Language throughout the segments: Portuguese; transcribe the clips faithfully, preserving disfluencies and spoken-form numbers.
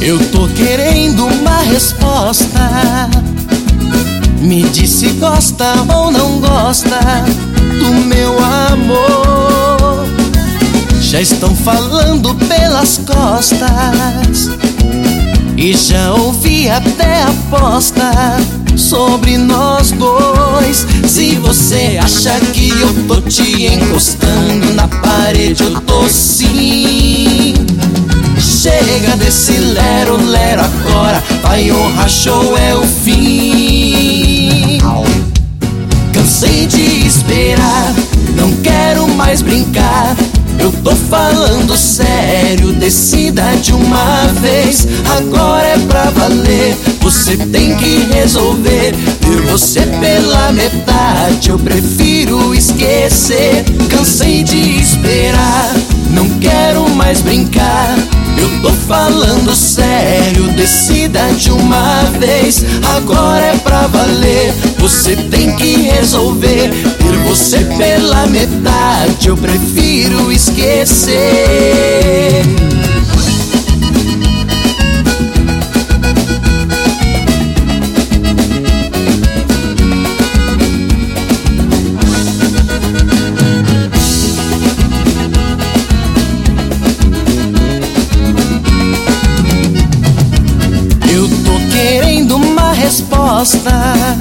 Eu tô querendo uma resposta. Me diz se gosta ou não gosta do meu amor. Já estão falando pelas costas e já ouvi até aposta sobre nós dois. Se você acha que eu tô te encostando na parede, eu tô sim. Chega desse lero, lero agora, vai honrar, show é o fim. Cansei de esperar, não quero mais brincar. Eu tô falando sério, decida de uma vez. Agora é pra valer, você tem que resolver. Ter você pela metade, eu prefiro esquecer. Cansei de esperar, não quero mais brincar. Eu tô falando sério, decida de uma vez. Agora é pra valer, você tem que resolver. Ter você pela metade, eu prefiro esquecer. Resposta.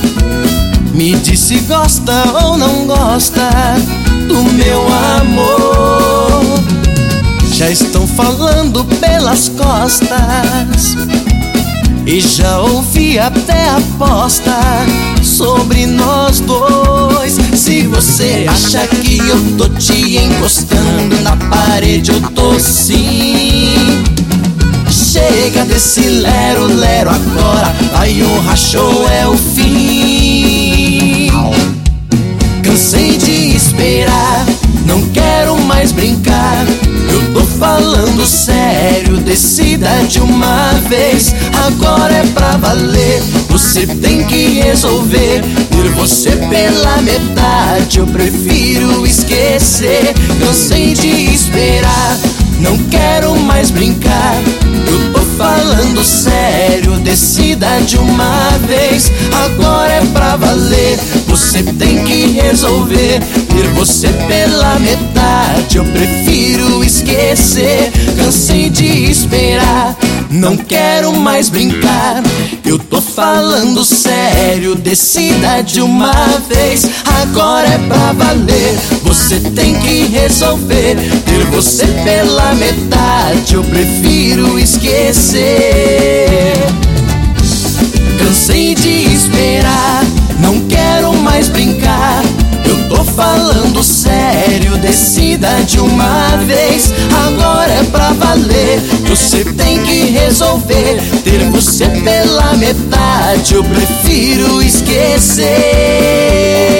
Me diz se gosta ou não gosta do meu amor. Já estão falando pelas costas e já ouvi até aposta sobre nós dois. Se você acha que eu tô te encostando na parede, eu tô sim. Chega desse lero, lero agora, vai honrar, show é o fim. Cansei de esperar, não quero mais brincar. Eu tô falando sério, decida de uma vez. Agora é pra valer, você tem que resolver. Ter você pela metade, eu prefiro esquecer. Cansei de esperar, não quero mais brincar. Eu tô falando sério, decida de uma vez. Agora é pra valer, você tem que resolver. Ter você pela metade, eu prefiro esquecer. Cansei de esperar, não quero mais brincar. Eu tô falando sério, decida de uma vez. Agora é pra valer, você tem que resolver. Ter você pela metade, eu prefiro esquecer. Cansei de esperar, não quero mais brincar. Eu tô falando sério, decida de uma vez. Agora é pra valer, você tem que resolver. Ter você pela metade, eu prefiro esquecer.